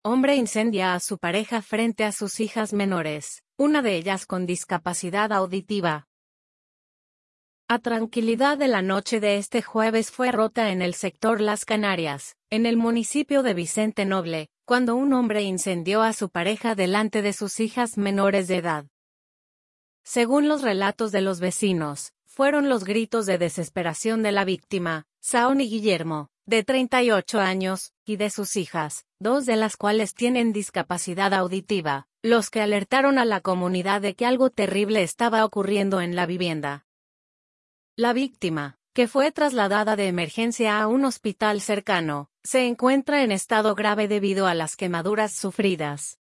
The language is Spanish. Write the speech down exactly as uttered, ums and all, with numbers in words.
Hombre incendia a su pareja frente a sus hijas menores, una de ellas con discapacidad auditiva. La tranquilidad de la noche de este jueves fue rota en el sector Las Canarias, en el municipio de Vicente Noble, cuando un hombre incendió a su pareja delante de sus hijas menores de edad. Según los relatos de los vecinos, fueron los gritos de desesperación de la víctima, Saony Guillermo, de treinta y ocho años, y de sus hijas, dos de las cuales tienen discapacidad auditiva, los que alertaron a la comunidad de que algo terrible estaba ocurriendo en la vivienda. La víctima, que fue trasladada de emergencia a un hospital cercano, se encuentra en estado grave debido a las quemaduras sufridas.